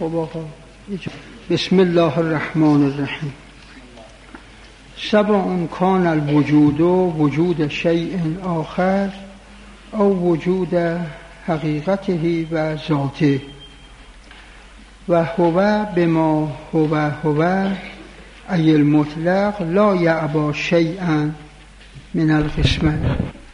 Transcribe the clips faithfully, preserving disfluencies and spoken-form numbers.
خب آقا بسم الله الرحمن الرحیم. سبع کان الوجود وجود شیء آخر او وجود حقیقته و ذاته و هو بما هو هو ای المطلق لا یعبا شیئا من القسمین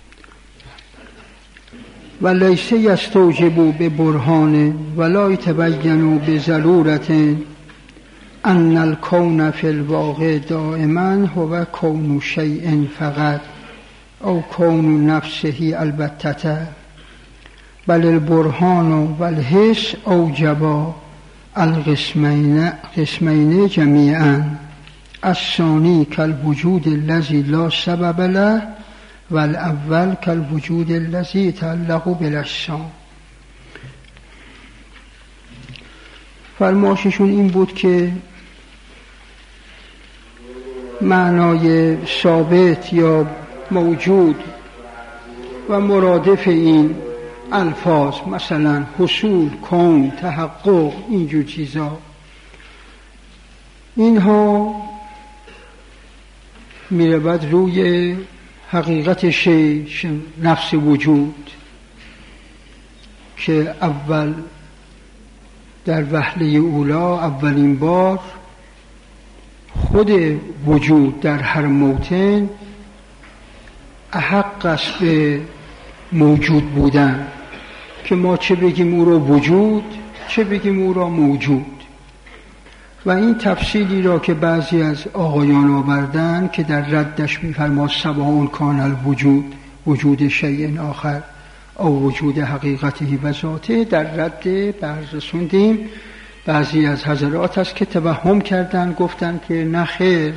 و لیس یستوجب ببرهان ولا یتبین بضرورت ان الکون فی الواقع دائما هو کون شیء فقط او کون نفسه البتة بل البرهان و الحس اوجبا القسمین قسمین جمیعا الثانی کالوجود الذی لا سبب له و الاول کالوجود الذی يتعلق بالاجسام. فرمایششون این بود که معنای ثابت یا موجود و مرادف این الفاظ مثلا حصول، کون، تحقق، اینجور چیزا، اینها میرود روی حقیقت شی نفس وجود که اول در وهله اولا اولین بار خود وجود در هر موطن احق است به موجود بودن که ما چه بگیم او را وجود چه بگیم او را موجود. و این تفصیلی را که بعضی از آقایان آوردن که در ردش می‌فرماد سبع کان الوجود وجود شیء آخر او وجود حقیقته و ذاته، در رد برز رسوندیم. بعضی از حضرات هست که توهم کردن، گفتن که نه خیر،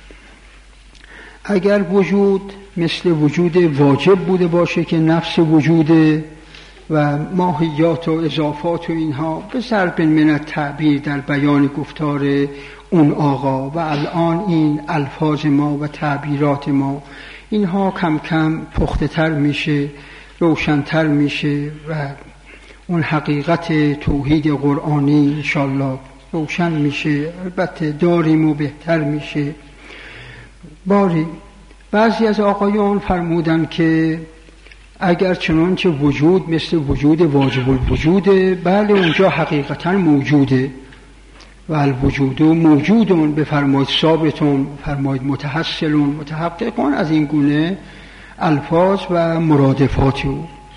اگر وجود مثل وجود واجب بوده باشه که نفس وجوده و ماهیات و اضافات و اینها به ضرب من التعبیر در بیان گفتار اون آقا و الان این الفاظ ما و تعبیرات ما اینها کم کم پخته تر میشه، روشن‌تر میشه و اون حقیقت توحید قرآنی انشالله روشن میشه، البته داریم و بهتر میشه. باری بعضی از آقایان فرمودن که اگر چنانچه وجود مثل وجود واجب الوجوده، بله اونجا حقیقتا موجوده و الوجود موجودون بفرمایید ثابتون فرمایید متحصلون متحققون، از این گونه الفاظ و مرادفاتی.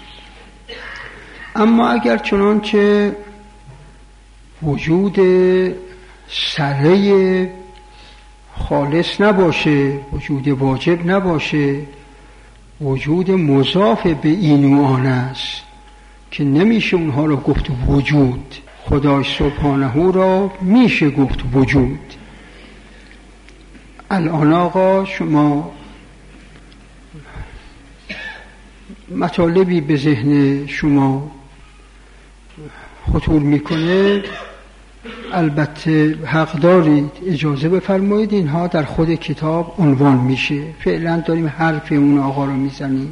اما اگر چنانچه وجود سره خالص نباشه، وجود واجب نباشه، وجود مضاف به این و آن است که نمیشه اونها را گفت وجود، خدای سبحانه را میشه گفت وجود. الان آقا شما مطالبی به ذهن شما خطور میکنه، البته حق دارید، اجازه بفرمایید اینها در خود کتاب عنوان میشه. فعلا داریم حرف اون آقا رو میزنیم.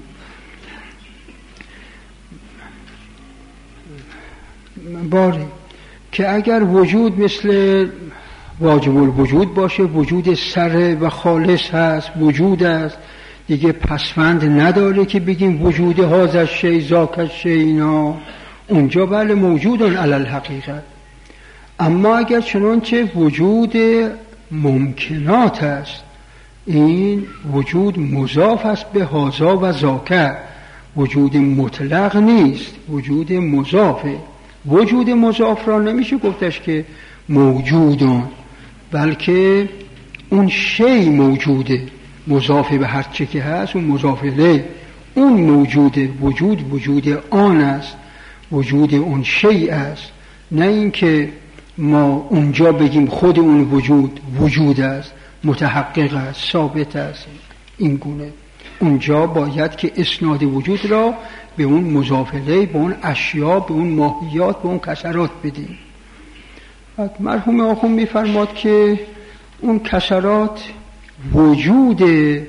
باری که اگر وجود مثل واجب الوجود باشه، وجود سره و خالص هست، وجود است دیگه، پسوند نداره که بگیم وجود هذا الشیء ذاک الشیء، اینا اونجا بله موجودن علی الحقیقت. اما اگر چنانچه وجود ممکنات است، این وجود مضاف است به هذا و ذاک، وجود مطلق نیست، وجود مضافه. وجود مضاف را نمیشه گفتش که موجودان، بلکه اون شی موجوده، مضاف به هر چه که هست اون مضاف الیه، اون موجوده. وجود وجود آن است، وجود اون شی است، نه اینکه ما اونجا بگیم خود اون وجود وجود است، متحقق است، ثابت است. این گونه اونجا باید که اسناد وجود را به اون مضاف الیه، به اون اشیا، به اون ماهیات، به اون کسرات بدیم. مرحوم آخوند میفرماد که اون کسرات وجود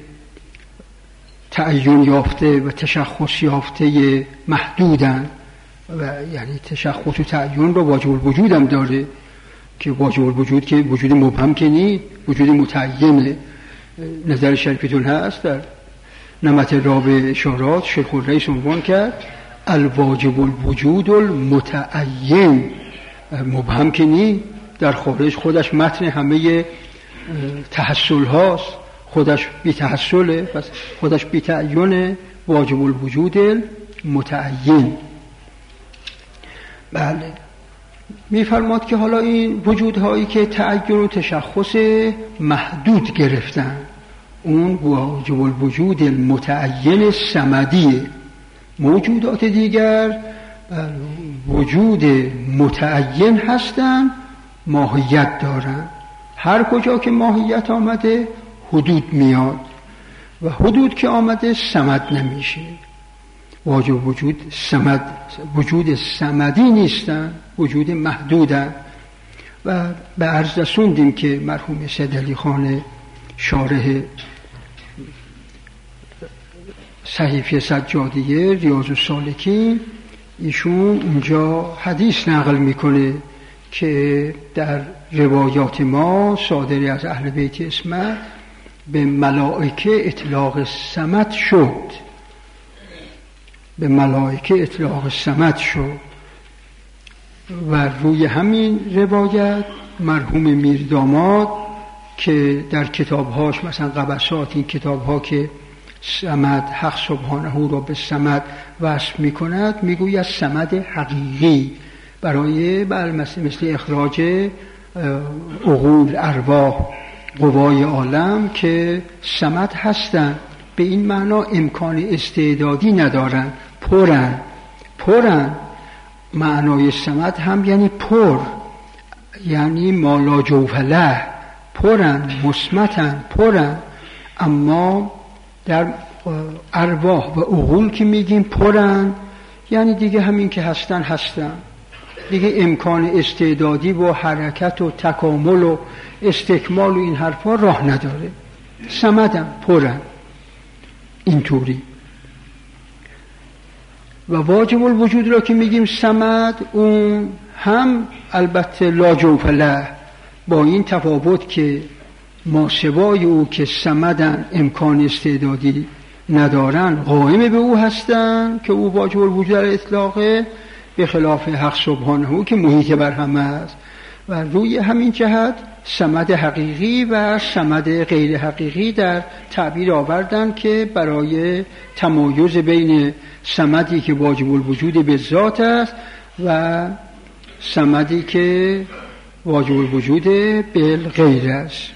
تعین یافته و تشخص یافته محدودن و یعنی تشخص و تعین رو واجب الوجود هم داره، که واجب الوجود که وجود مبهم که نی، وجود متعینه. نظر شریفتون هست در نمط رابع اشارات شیخ الرئیس عنوان کرد الواجب الوجود المتعین، مبهم که نی، در خارج خودش متن همه تحصل هاست، خودش بی تحصله، پس خودش بی تعینه، واجب الوجود المتعین. بله، میفرماد که حالا این وجودهایی که تعین و تشخص محدود گرفتن، اون واجب الوجود المتعین صمدیه. موجودات دیگر وجود متعین هستن، ماهیت دارن. هر کجا که ماهیت آمده حدود میاد و حدود که آمده صمد نمیشه. واجب وجود صمد، وجود صمدی نیستن، وجود محدودن. و به عرض رسوندیم که مرحوم سید علی خان شارح صحیفه سجادیه ریاض السالکین، ایشون اونجا حدیث نقل میکنه که در روایات ما صادری از اهل بیت اسمت به ملائکه اطلاق صمد شد، به ملائکه اطلاق صمد شد. و روی همین روایت مرحوم میرداماد که در کتابهاش مثلا قبسات، این کتابها که صمد، حق سبحانه را به صمد وصف میکند، میگوید صمد حقیقی برای بر مثل, مثل اخراج عقول، ارواح، قوای عالم که صمد هستن. به این معنا امکان استعدادی ندارن، پرن پرن. معنای صمد هم یعنی پر، یعنی مالا جوف له، پرن، مصمتن، پرن. اما در ارواح و عقول که میگیم پرن، یعنی دیگه همین که هستن هستن، دیگه امکان استعدادی و حرکت و تکامل و استکمال و این حرفا راه نداره. صمدن، پرن، اینطوری. و واجب الوجود را که میگیم صمد، اون هم البته لا جوف له، با این تفاوت که ما سوای او که صمدن، امکان استعدادی ندارن، قائم به او هستن که او واجب الوجود در اطلاقه، به خلاف حق سبحانه او که محیط بر همه است. و روی همین جهت صمد حقیقی و صمد غیر حقیقی در تعبیر آوردن که برای تمایز بین صمدی که واجب الوجود به ذات است و صمدی که واجب الوجود بالغیر است.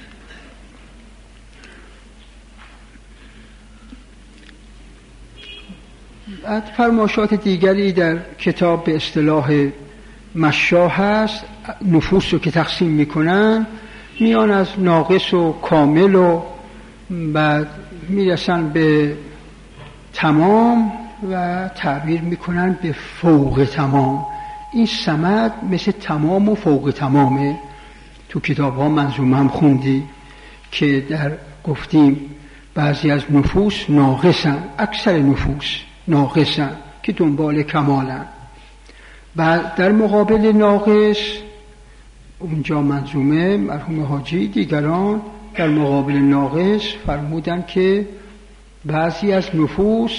بعد فرمایشات دیگری در کتاب به اصطلاح مشاه هست، نفوس رو که تقسیم میکنن، میان از ناقص و کامل و بعد میرسن به تمام و تعبیر میکنن به فوق تمام. این صمد مثل تمام و فوق تمامه. تو کتاب ها منظومه هم خوندی که در گفتیم بعضی از نفوس ناقصن، اکثر نفوس ناقصن که دنبال کمالن. بعد در مقابل ناقص اونجا منظومه مرحوم حاجی دیگران در مقابل ناقص فرمودن که بعضی از نفوس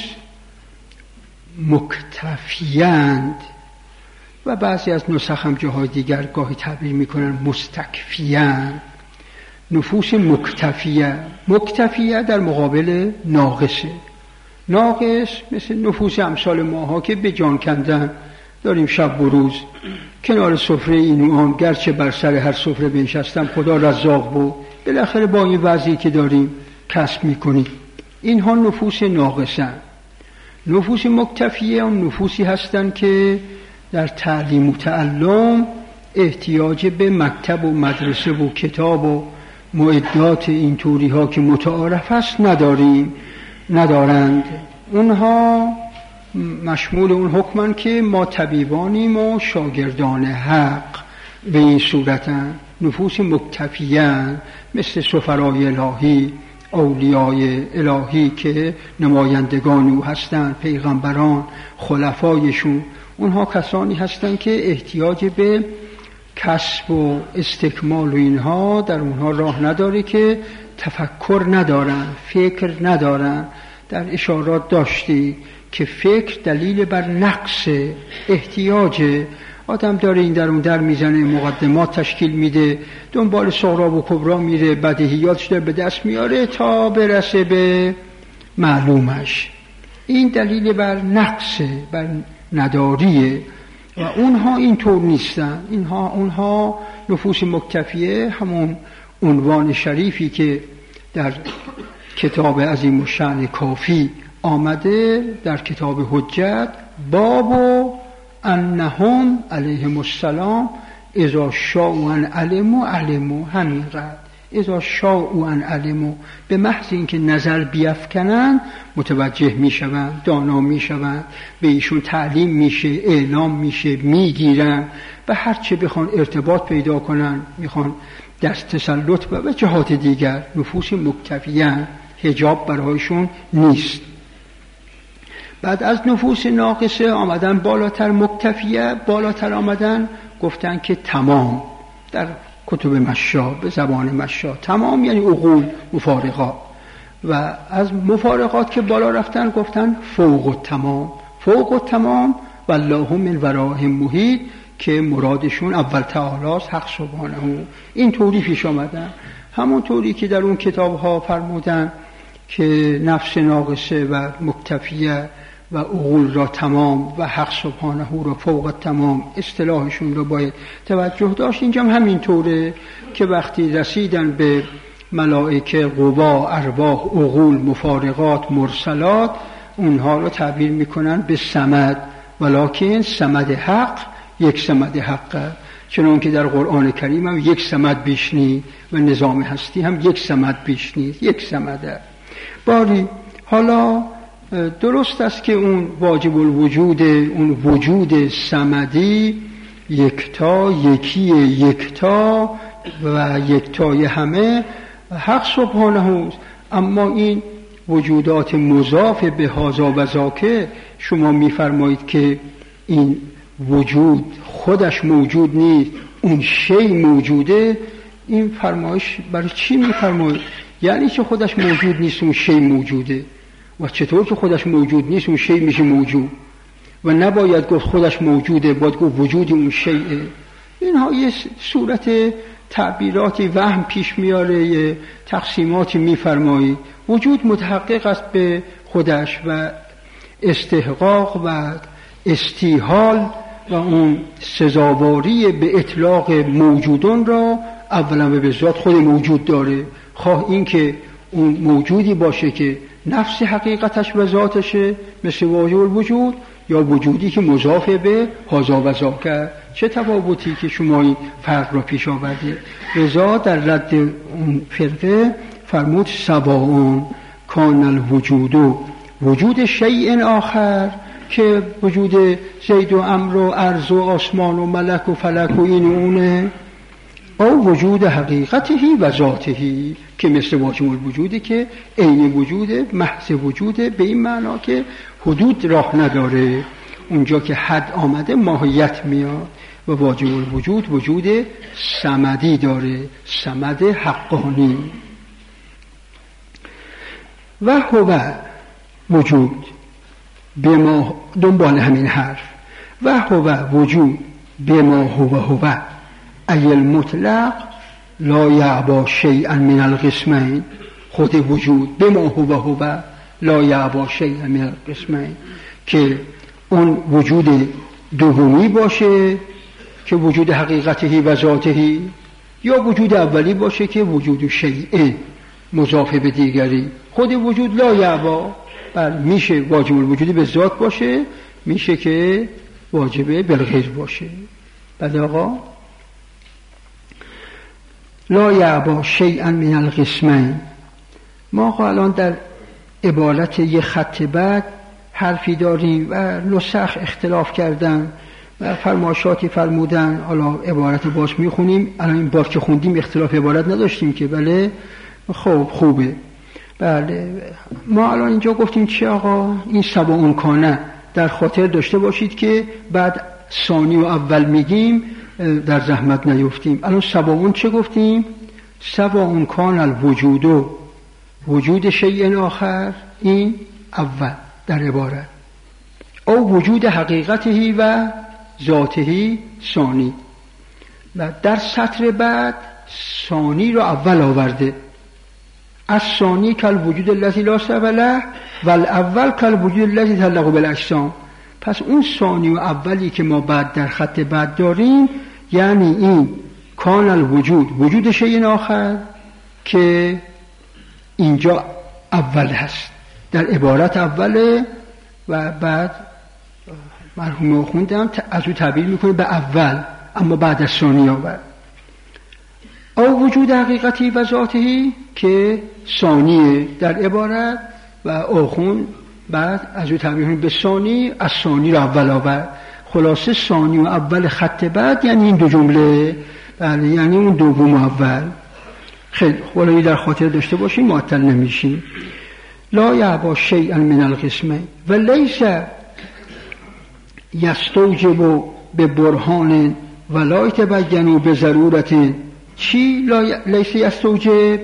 مکتفیند و بعضی از نسخ هم جاهای دیگر گاهی تعبیر میکنن مستکفیند. نفوس مکتفیه، مکتفیه در مقابل ناقصه. ناقص مثل نفوس امثال ماها که به جان کندن داریم شب و روز کنار سفره این و آن، گرچه بر سر هر سفره بنشستم خدا رزاق بود، بالاخره با این وضعی که داریم کسب میکنیم. اینها نفوس ناقصن. نفوس مکتفیه اون نفوسی هستن که در تعلیم و تعلم احتیاج به مکتب و مدرسه و کتاب و معدات این طوری ها که متعارف است نداریم ندارند. اونها مشمول اون حکمن که ما طبیبانیم و شاگردان حق. به این صورتن نفوس مکتفیان مثل سفرای الهی، اولیای الهی که نمایندگان او هستند، پیغمبران، خلفایشون. اونها کسانی هستند که احتیاج به کسب و استکمال و اینها در اونها راه نداره که تفکر ندارن، فکر ندارن. در اشارات داشتی که فکر دلیل بر نقص احتیاج آدم داره، این در اون در میزنه، مقدمات تشکیل میده، دنبال صغرا و کبرا میره، بدیهیاتش داره به دست میاره تا برسه به معلومش. این دلیل بر نقص، بر نداریه و اونها اینطور نیستن. اینها اونها نفوس مکتفیه، همون عنوان شریفی که در کتاب عظیم الشأن کافی آمده، در کتاب حجت، باب و انهم علیهم السلام اذا شاءوا ان علموا علموا، همین رد اذا شاءوا ان علموا، به محض اینکه نظر بیفکنن متوجه میشوند، دانا میشوند، به ایشون تعلیم میشه، اعلام میشه، میگیرن و هر چه بخوان ارتباط پیدا کنن، میخوان دست تسلط و جهات دیگر. نفوس مکتفیان، حجاب برایشون نیست. بعد از نفوس ناقصه آمدن بالاتر، مکتفیه بالاتر آمدن، گفتن که تمام. در کتب مشا به زبان مشا تمام یعنی عقول مفارقات، و از مفارقات که بالا رفتن گفتن فوق التمام. فوق التمام والله من ورائهم محیط، که مرادشون اول تعالی است، حق سبحانه. این طوری پیش آمدن، همون طوری که در اون کتاب ها فرمودن که نفس ناقصه و مکتفیه و عقول را تمام و حق سبحانه را فوق تمام، اصطلاحشون رو باید توجه داشت. اینجا هم همین طوره که وقتی رسیدن به ملائکه، قوا، ارواح، عقول، مفارقات، مرسلات، اونها رو تعبیر میکنن به صمد، ولکن صمد حق یک صمد حقه، چنان که در قرآن کریم هم یک صمد بیش نیست و نظام هستی هم یک صمد بیش نیست، یک صمده. باری حالا درست است که اون واجب الوجود، اون وجود صمدی یکتا، یکی یکتا و یکتای همه حق سبحانه است. اما این وجودات مضاف به هذا و ذاک، شما میفرمایید که این وجود خودش موجود نیست، اون شی موجوده. این فرمایش برای چی میفرمایید؟ یعنی که خودش موجود نیست، اون شی موجوده. و چطور که خودش موجود نیست اون شی میشه موجود؟ و نباید گفت خودش موجوده، باید گفت وجود اون شیء. اینها یه صورت تعبیراتی وهم پیش میاره، یه تقسیماتی میفرمایید. وجود متحقق است به خودش و استحقاق و استیحال و اون سزاواری به اطلاق موجودون را اولا به ذات خود موجود داره، خواه این که اون موجودی باشه که نفس حقیقتش و ذاتشه مثل واجب الوجود، یا وجودی که مضاف به هذا و ذاک. چه تفاوتی که شما این فرق را پیش آوردید. رضا در رد اون فرقه فرمود سواء کان الوجود وجود شیء آخر، که وجود زید و عمرو و ارض و آسمان و ملک و فلک و این و اونه، او وجود حقیقتهی و ذاتهی، که مثل واجب الوجودی که عین وجوده، محض وجوده، به این معنا که حدود راه نداره، اونجا که حد آمده ماهیت میاد. و واجب الوجود وجود صمدی داره، صمد حقانی. و هو وجود به ما، دنبال همین حرف، و هو وجود به ما هو هو ای المطلق لا یعبا شیئا من القسمین. خود وجود به ما هو هو لا یعبا شیئا من القسمین، که اون وجود دومی باشه که وجود حقیقتهی و ذاتهی، یا وجود اولی باشه که وجود شیء مضاف به دیگری. خود وجود لا یعبا، بل میشه واجب الوجود به ذات باشه، میشه که واجب بالغیر باشه. بعد آقا لا یعبا شیئا من القسمین. ما آقا الان در عبارت یه خط بعد حرفی داریم و نسخ اختلاف کردن و فرمایشاتی فرمودن. حالا عبارت باز میخونیم. الان این بار که خوندیم اختلاف عبارت نداشتیم که، بله خوب خوبه. بله ما الان اینجا گفتیم چه آقا؟ این سواء کانه در خاطر داشته باشید که بعد ثانی و اول میگیم در زحمت نیفتیم. الان سواون چه گفتیم؟ سواون کان الوجود، وجود شیء آخر، این اول در عبارت، او وجود حقیقته و ذاته ثانی. و در سطر بعد ثانی رو اول آورده، از ثانی کل وجود الذی لا سبب له و الاول کل وجود الذی تعلق بالاجسام. پس اون ثانی و اولی که ما بعد در خط بعد داریم یعنی این کان الوجود، وجود شیء آخر که اینجا اول هست، در عبارت اوله و بعد مرحوم خوندم از او تعبیر میکنه به اول اما بعد از ثانی آورد. او وجود حقیقتی و ذاتی که ثانیه در عبارت و آخون بعد از او تعبیر میکنه به ثانی، از ثانی رو اول آورد. خلاصه ثانی و اول خط بعد یعنی این دو جمله، بله یعنی اون دوم اول. خیلی خلاصه در خاطر داشته باشیم معطل نمیشیم. لا یعبا شیئا من القسمه و لیس یستوجب به برهان و لا یتبین به ضرورت. چی لیس یستوجب؟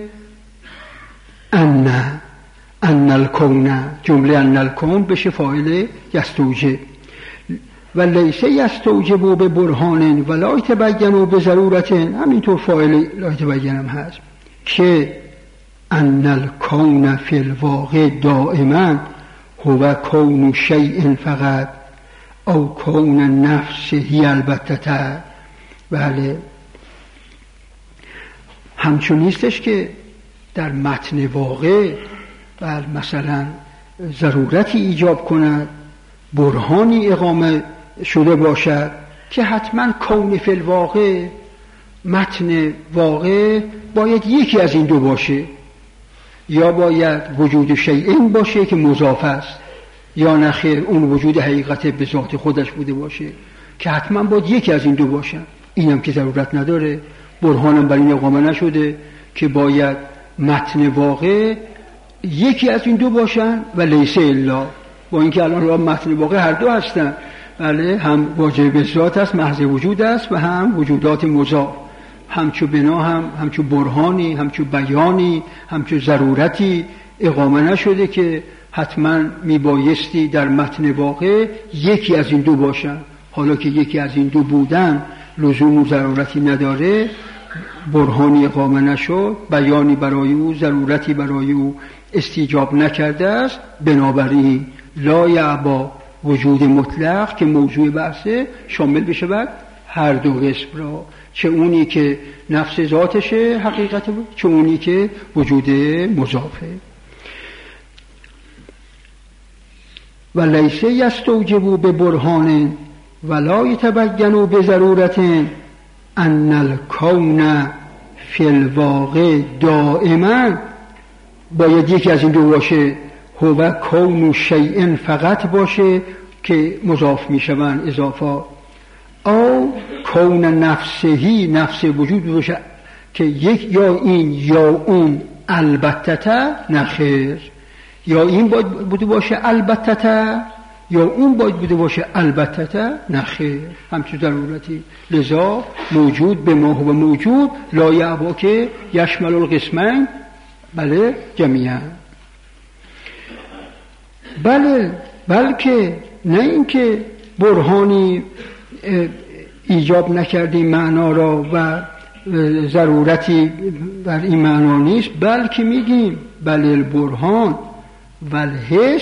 ان ان الکون، جمله ان الکون بشه فاعل یستوجب. و لیس یستوجب به برهان و لا یتبین به ضرورت، همینطور فاعل لا یتبین هم هست که ان الکون فی الواقع دائما هو کون شیء فقط او کون نفس هی البته. بله همچون نیستش که در متن واقع بله مثلا ضرورتی ایجاب کند، برهانی اقامه شده باشد که حتما کون فی الواقع، متن واقع باید یکی از این دو باشه، یا باید وجود شیئین باشه که مضاف است، یا نخیر اون وجود حقیقت به ذات خودش بوده باشه که حتما باید یکی از این دو باشن. اینم که ضرورت نداره، برهانم بر این اقامه نشده که باید متن واقع یکی از این دو باشن و لیس الا، با اینکه الان را متن واقع هر دو هستن، بله هم واجب به ذات است، محض وجود است و هم وجودات مضاف، همچو بنا هم همچو برهانی، همچو بیانی، همچو ضرورتی اقامه نشده که حتما میبایستی در متن واقع یکی از این دو باشن. حالا که یکی از این دو بودن لزوم و ضرورتی نداره، برهانی اقامه نشد، بیانی برای او، ضرورتی برای او استیجاب نکرده است، بنابراین لا یعبا وجود مطلق که موضوع بحثه شامل بشه بعد هر دو قسم را، چه اونی که نفس ذاتشه حقیقت بود، چه اونی که وجود مضافه. و لیس یستوجب به برهان ولا یتبین به ضرورت ان الکون فی الواقع دائما، باید یکی از این دو باشه، هو کون شیء فقط باشه که مضاف میشوند اضافات، او کون نفسهی، نفس وجود باشه که یک یا این یا اون البته نخیر، یا این باید بوده باشه البته یا اون باید بوده باشه البته نخیر، همچون ضرورتی. لذا موجود به ما هو موجود لا یعبا که یشمل القسمین، بله جمیعا، بله بلکه نه اینکه برهانی ایجاب نکردیم معنا را و ضرورتی بر این معنا نیست، بلکه میگیم بله البرهان و الحس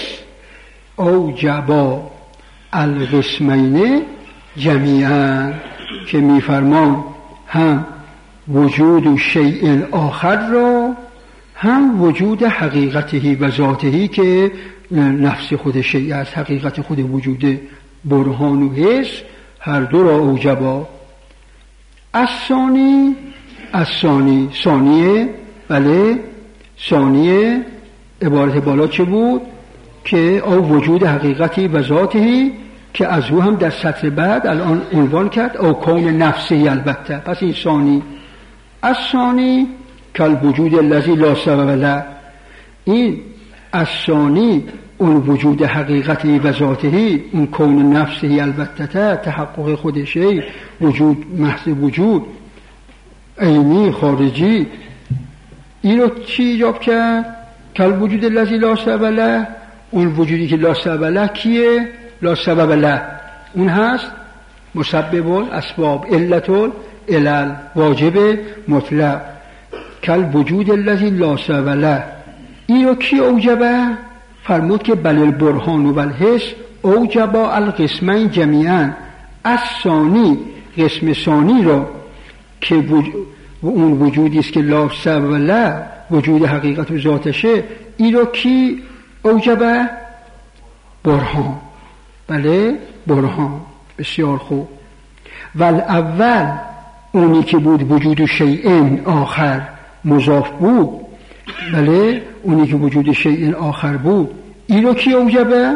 اوجبا القسمین جمیعا، که میفرمان هم وجود و شیء آخر را، هم وجود حقیقتی و ذاتی که نفس خود شیء از حقیقت خود وجود، برهان و حس هر دو را اوجبا. از ثانی، از ثانی ثانیه، بله ثانیه عبارت بالا چه بود؟ که او وجود حقیقتی و ذاتی که از او هم در سطر بعد الان عنوان کرد او کون نفسی البته. پس این ثانی. از ثانی کل وجود الذی لا سبب له، این از ثانی اون وجود حقیقتی و ذاتی، اون کون نفسی البته تحقق خودشه، وجود محض وجود عینی خارجی، این رو چی ایجاب کرد؟ کل وجود الذی لا سبب له، اون وجودی که لا سبب له کیه؟ لا سبب له اون هست مسبب الاسباب، علت العلل، واجب مطلق. کل وجود الذی لا سبب له، این رو کی اوجبه؟ فرمود که بل البرهان و الحس اوجبا القسمین جمیعا، از ثانی قسم ثانی رو که وجود اون وجودی است که لا سبب له، وجود حقیقت و ذاتشه، این رو کی اوجبه؟ برهان. بله برهان، بسیار خوب. والاول اونی که بود وجود شیئین آخر مضاف بود، بله اونی که وجود شیئین آخر بود، این رو کی اوجبه؟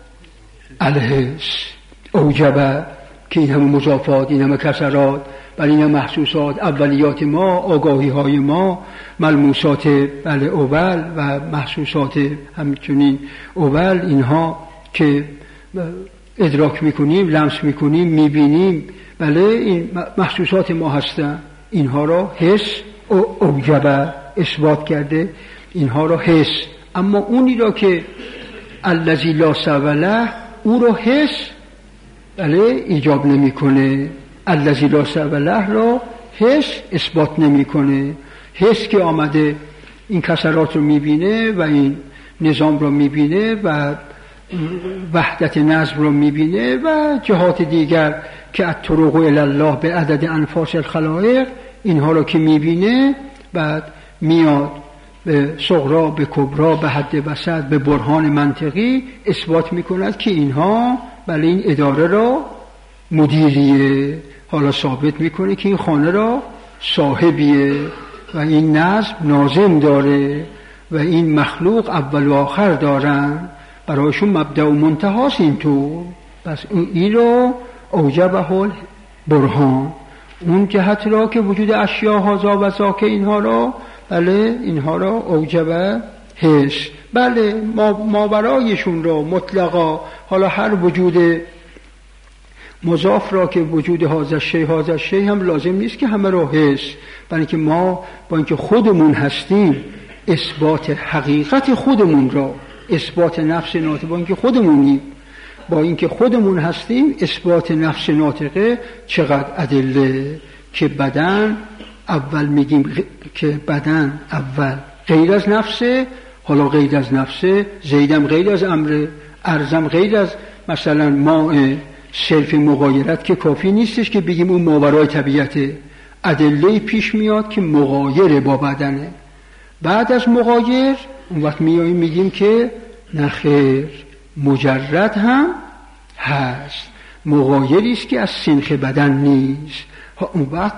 الحس اوجبه، که این همه مضافات، این همه کسرات، بله این همه محسوسات، اولیات ما، آگاهی های ما، ملموسات بله اول و محسوسات همچنین اول، اینها که ادراک میکنیم، لمس میکنیم، میبینیم، بله این محسوسات ما هستن، اینها را حس اوجبه اثبات کرده، اینها را حس. اما اونی را که الذی لا سبب له، او را حس بله ایجاب نمیکنه، الذی لا سبب له را حس اثبات نمیکنه. حس که آمده این کسرات رو میبینه و این نظام رو میبینه و وحدت نظم رو میبینه و جهات دیگر که الطرق الی الله به عدد انفاس الخلائق، اینها رو که میبینه، بعد میاد به صغرا، به کبرا، به حد وسط، به برهان منطقی اثبات میکند که اینها بله این اداره را مدیریه، حالا ثابت میکنه که این خانه را صاحبیه و این نظم ناظم داره و این مخلوق اول و آخر دارن، برایشون مبدأ و منتهاست اینطور. پس این رو اوجبه برهان، اون جهت را که وجود اشیاء هازا و ذاک اینها را بله اینها را اوجبه حس، بله ما ماورایشون را مطلقا، حالا هر وجود مضاف را که وجود هازا شی هازا شی هم لازم نیست که همه را حس، برای که ما با اینکه خودمون هستیم اثبات حقیقت خودمون را، اثبات نفس ناطقه، با اینکه خودمونیم، با اینکه خودمون هستیم اثبات نفس ناطقه چقدر ادله که بدن اول میگیم که بدن اول غیر از نفسه، حالا غیر از نفسه، زیدم غیر از امره، ارزم غیر از مثلا ماء، صرف مغایرت که کافی نیستش که بگیم اون ماورای طبیعته، ادله پیش میاد که مغایر با بدنه. بعد از مغایر اون وقت میاییم میگیم که نخیر مجرد هم هست، مغایری است که از سنخ بدن نیست، اون وقت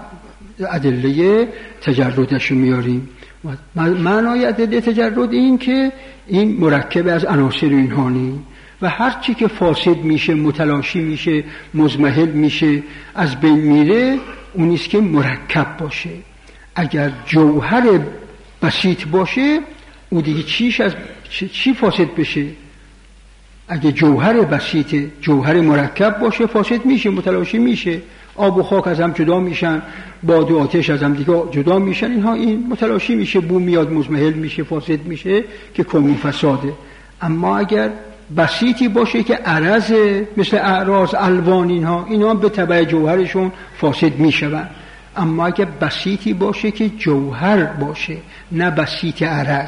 ادله تجردش میاریم. معنای ادله تجرد این که این مرکب از عناصر اینها نیست و هر چی که فاسد میشه، متلاشی میشه، مزمحل میشه، از بین میره، اونیست که مرکب باشه. اگر جوهر بسیط باشه او دیگه چیش از چی فاسد بشه؟ اگه جوهر بسیط، جوهر مرکب باشه فاسد میشه، متلاشی میشه، آب و خاک از هم جدا میشن، باد و آتش از هم دیگه جدا میشن، اینها این متلاشی میشه، بو میاد، مزمحل میشه، فاسد میشه که کمی فساده. اما اگر بسیطی باشه که عرض مثل اعراض، الوان، اینها اینا به تبع جوهرشون فاسد میشون. اما اگر بسیطی باشه که جوهر باشه، نه بسیط عرض،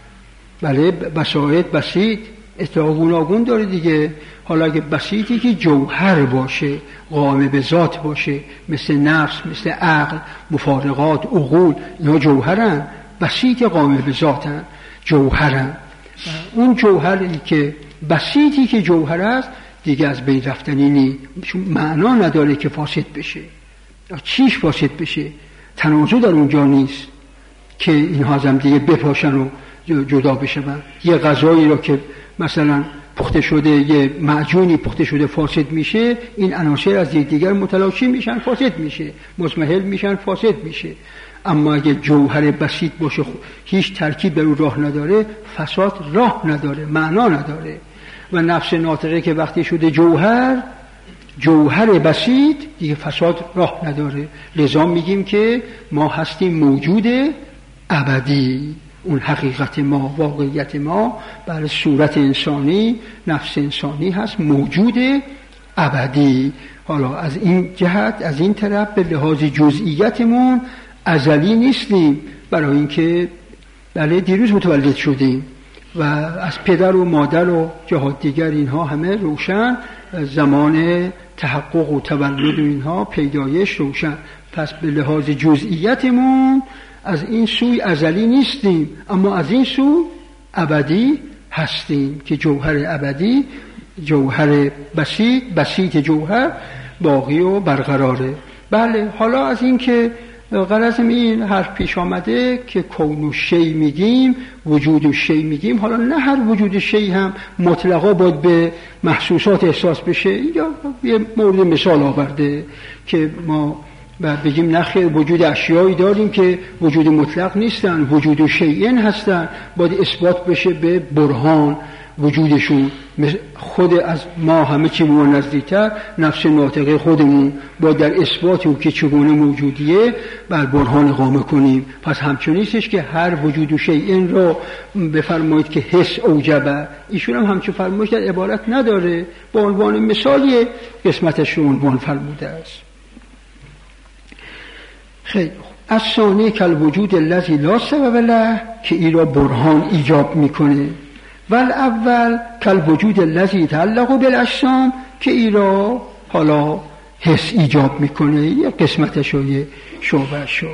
بله بسایط بسیط اطلاق گوناگون داره دیگه، حالا اگه بسیطی که جوهر باشه، قائم به ذات باشه، مثل نفس، مثل عقل، مفارقات، عقول، اینا جوهرن، بسیط قائم به ذاتن، جوهرن. اون جوهری که بسیطی که جوهر است دیگه از بین رفتنی نیست، چون معنا نداره که فاسد بشه. چیش فاسد بشه؟ تنازع در اونجا نیست که اینها هم دیگه بپاشن و جدا بشن. یه غذایی را که مثلا پخته شده یه معجونی پخته شده فاسد میشه، این عناصر از یکدیگر متلاشی میشن، فاسد میشه، مضمحل میشن، فاسد میشه. اما اگه جوهر بسیط باشه، هیچ ترکیب بر او راه نداره، فساد راه نداره، معنا نداره. و نفس ناطقه که وقتی شده جوهر، جوهر بسیط، دیگه فساد راه نداره. لذا میگیم که ما هستیم موجود ابدی. اون حقیقت ما، واقعیت ما، بر صورت انسانی، نفس انسانی هست، موجود ابدی. حالا از این جهت، از این طرف، به لحاظ جزئیاتمون ازلی نیستیم، برای اینکه بله دیروز متولد شدیم و از پدر و مادر و جهات دیگر اینها همه روشن، زمان تحقق و تولد و اینها پیدایش روشن. پس به لحاظ جزئیاتمون از این سوی ازلی نیستیم، اما از این سو ابدی هستیم که جوهر ابدی، جوهر بسیط، بسیط جوهر باقی و برقراره. بله، حالا از این که غرضم این حرف پیش آمده که کون و شی میگیم، وجود و شی میگیم، حالا نه هر وجود شی هم مطلقا باید به محسوسات احساس بشه. یا یه مورد مثال آورده که ما بگیم نخیر، وجود اشیایی داریم که وجود مطلق نیستن، وجود و شیئن هستن، باید اثبات بشه به برهان وجودشون. خود از ما همه چی به نزدیکتر نفس ناطقه خودمون باید در اثبات او که چگونه موجودیه بر برهان اقامه کنیم. پس همچون نیستش که هر وجود و شیئن را بفرمایید که حس اوجبه، ایشون هم همچون فرمایش در عبارت نداره، با عنوان مثالی قسمتش رو عنوان فرموده است. خیلی از ثانی کل وجود الذی لا سبب له، که این را برهان ایجاب میکنه. ول اول کل وجود الذی تعلق بالاجسام، که این را حالا حس ایجاب میکنه، یا قسمتش رو یه شعبه شو.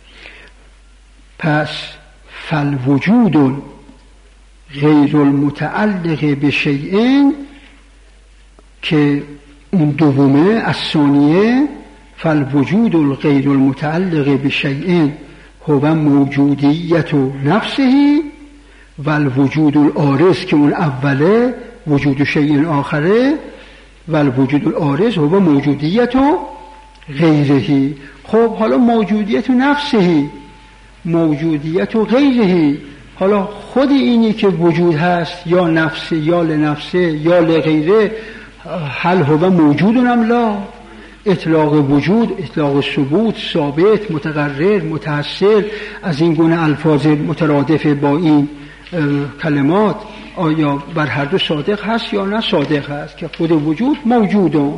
پس فالوجود غیر المتعلق به شیئین، که اون دومه از ثانیه، فالوجود الغیر المتعلق بشیء هو موجودیت نفسه، والوجود العارض که اون اوله وجود شیء آخره، والوجود العارض هو موجودیت غیره. خب حالا موجودیت نفسه، موجودیت غیره، حالا خود اینی که وجود هست، یا نفسه یا لنفسه یا لغیره، هل هو موجود ام لا؟ اطلاق وجود، اطلاق ثبوت، ثابت، متقرر، متحصل، از این گونه الفاظ مترادف با این کلمات آیا بر هر دو صادق هست یا نه صادق هست که خود وجود موجودن.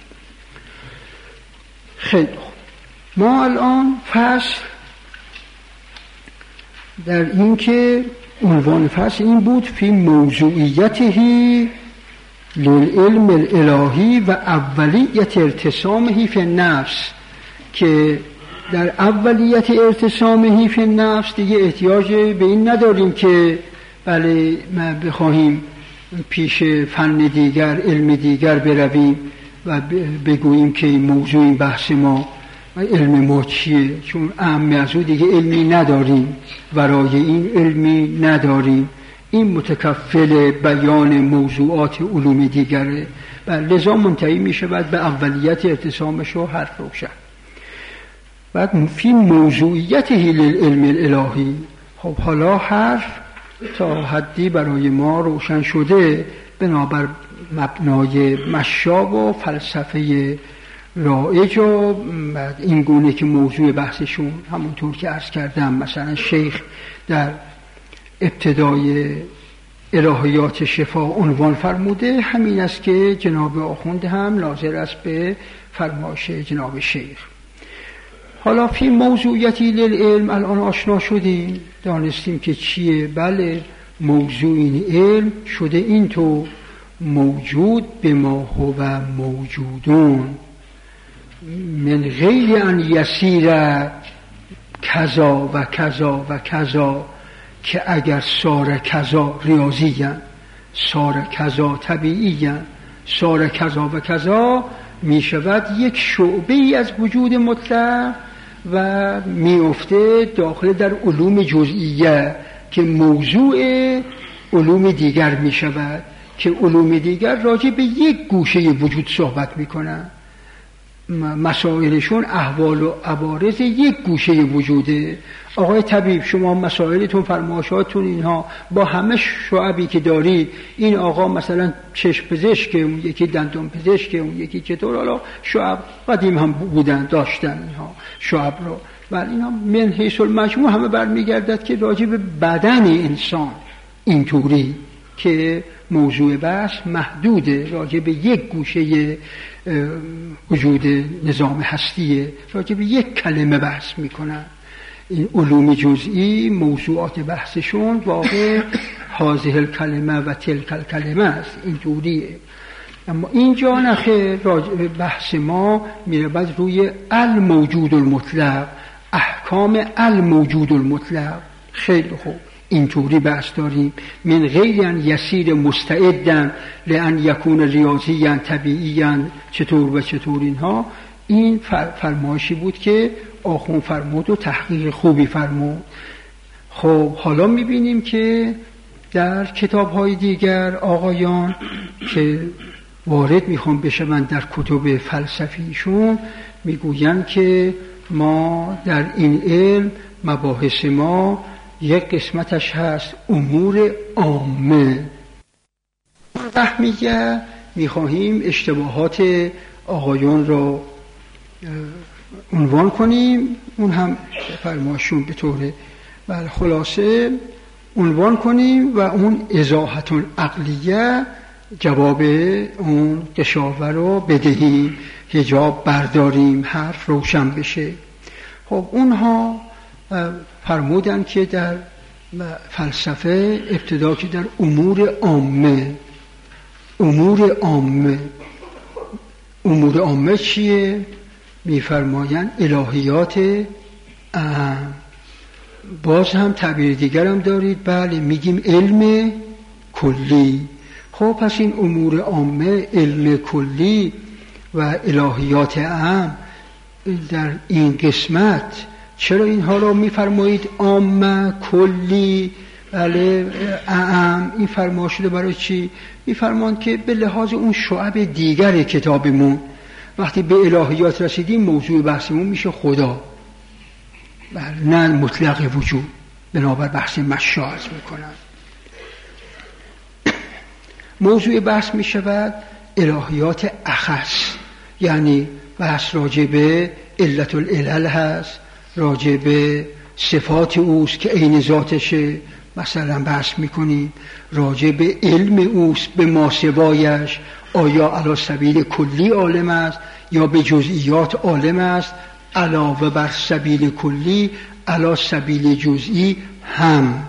خیلی ما الان فصل در این که عنوان فصل این بود فی موضوعیته للعلم الالهی و اولیت ارتسامه فی النفس، که در اولیت ارتسامه فی النفس دیگه احتیاج به این نداریم که بله ما بخواهیم پیش فن دیگر، علم دیگر برویم و بگوییم که این موضوع این بحث ما و علم ما چیه، چون اهم از او دیگه علمی نداریم، ورای این علمی نداریم. این متکفل بیان موضوعات علوم دیگره و لذا منتهی می شود به اولیت ارتسامش و حرف روشن. بعد فی موضوعیته للعلم الالهی، خب حالا حرف تا حدی برای ما روشن شده بنابر مبنای مشاب و فلسفه رایج و بعد این گونه که موضوع بحثشون همونطور که عرض کردم، مثلا شیخ در ابتدای الهیات شفا عنوان فرموده همین است که جناب آخوند هم ناظر است به فرمایش جناب شیخ. حالا فی موضوعیتی للعلم الان آشنا شدیم، دانستیم که چیه. بله موضوع این علم شده این تو موجود به ما هو موجودون من غیر ان یسیر کذا و کذا و کذا، که اگر سار کذا ریاضی‌اند، سار کذا طبیعی‌اند، سار کذا و کذا می شود یک شعبه ای از وجود مطلق و می افته داخل در علوم جزئیه که موضوع علوم دیگر می شود که علوم دیگر راجع به یک گوشه وجود صحبت میکنن، مسائلشون احوال و عوارض یک گوشه وجوده. آقای طبیب شما مسائلتون فرمایشاتون اینها با همه شعبی که دارید، این آقا مثلا چشم پزشک، اون یکی دندان پزشک، اون یکی چطور، حالا شعب قدیم هم بودن داشتن اینها شعب رو، ولی اینا من حیث المجموع همه برمیگردد که راجع به بدن انسان اینطوری که موضوع بحث محدوده، راجع به یک گوشه وجود نظام هستیه، راجع به یک کلمه بحث میکنن. این علوم جزئی موضوعات بحثشون واقع هذه الکلمه و تلک الکلمه است، اینطوریه. اما اینجا نخیر بحث ما میرود روی الموجود المطلق، احکام الموجود المطلق. خیلی خوب، اینطوری بحث داریم. من غیر ان یسیر مستعدن لان یکون ریاضیاً طبیعیاً چطور و چطور اینها. این فرمایشی بود که آخوند فرمود و تحقیق خوبی فرمود. خب حالا میبینیم که در کتاب‌های دیگر آقایان که وارد میخوام بشوند در کتب فلسفیشون میگویند که ما در این علم مباحث ما یک قسمتش هست امور عامه. فهمیگه میخواهیم اشتباهات آقایان را عنوان کنیم، اون هم فرمایشون به طور بله خلاصه عنوان کنیم و اون ازاحت العقلیه جواب اون قشاور رو بدهیم، حجاب برداریم، حرف روشن بشه. خب اونها فرمودن که در فلسفه ابتدا که در امور عامه، امور عامه امور عامه چیه؟ میفرمایند الهیات اهم. باز هم تعبیر دیگر هم دارید، بله میگیم علم کلی. خب پس این امور عامه، علم کلی و الهیات اهم در این قسمت چرا اینها را میفرمایید عامه کلی بله اهم؟ این فرما شده برای چی؟ میفرمایند که به لحاظ اون شعب دیگر کتابمون وقتی به الهیات رسیدیم موضوع بحثمون میشه خدا، بله نه مطلق وجود، بنابر بحث مشا عرض میکنن. موضوع بحث میشود الهیات اخص، یعنی بحث راجع به علت العلل هست، راجع به صفات اوست که عین ذاتشه مثلا بحث میکنیم، راجع به علم اوست به ماسوایش، آیا علی سبیل کلی عالم است یا به جزئیات عالم است، علاوه بر سبیل کلی علی سبیل جزئی هم،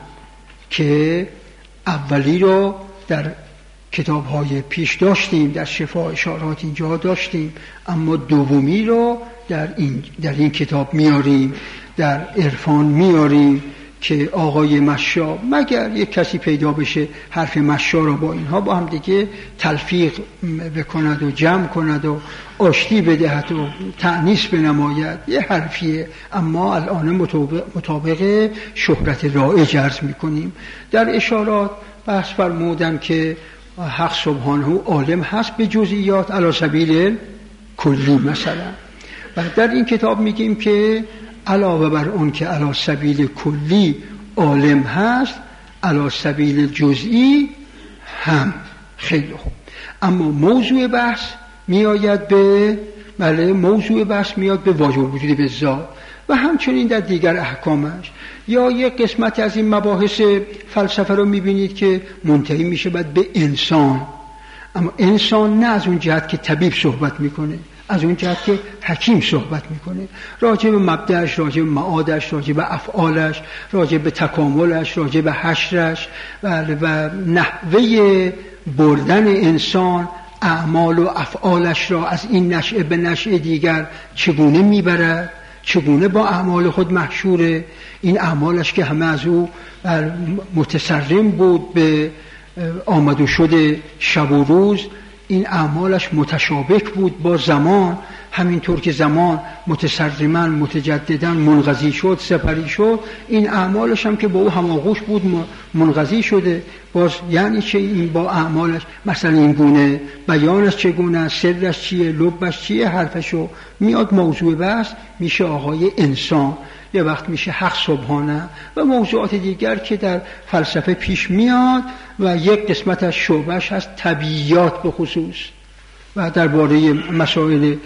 که اولی رو در کتاب‌های پیش داشتیم، در شفا اشارات اینجا داشتیم، اما دومی رو در این در این کتاب میاریم، در عرفان میاریم که آقای مشا مگر یک کسی پیدا بشه حرف مشا رو با اینها با هم دیگه تلفیق بکند و جمع کند و آشتی بدهد و تأنیس بنماید، یه حرفیه، اما الان مطابق, مطابق شهرت رایج عرض میکنیم. در اشارات بحث فرمودن که حق سبحانه عالم هست به جزئیات علی سبیل کلی مثلا، و در این کتاب میگیم که علاوه بر اون که علی سبیل کلی عالم هست علی سبیل جزئی هم. خیلی خوب، اما موضوع بحث میآید به بله موضوع بحث میاد به واجب وجود به ذات و همچنین در دیگر احکامش. یا یک قسمت از این مباحث فلسفه رو میبینید که منتهی میشه بعد به انسان، اما انسان نه از اون جهت که طبیب صحبت میکنه، از اون جهت که حکیم صحبت میکنه، راجع به مبدأش، راجع به معادش، راجع به افعالش، راجع به تکاملش، راجع به حشرش و, و نحوه بردن انسان اعمال و افعالش را از این نشأه به نشأه دیگر چگونه میبرد، چگونه با اعمال خود محشوره، این اعمالش که همه از او متسرم بود به آمد و شد شب و روز، این اعمالش متشابک بود با زمان، همینطور که زمان متسرمن متجددن منقضی شد سپری شد، این اعمالش هم که با او هماغوش بود منقضی شده. باز یعنی چه این با اعمالش مثلا این گونه، بیانش چگونه، سرش چیه، لبش چیه، حرفشو میاد موضوع بحث میشه آقای انسان، یه وقت میشه حق سبحانه و موضوعات دیگر که در فلسفه پیش میاد و یک قسمت از شعبش هست طبیعیات به خصوص و درباره مسائل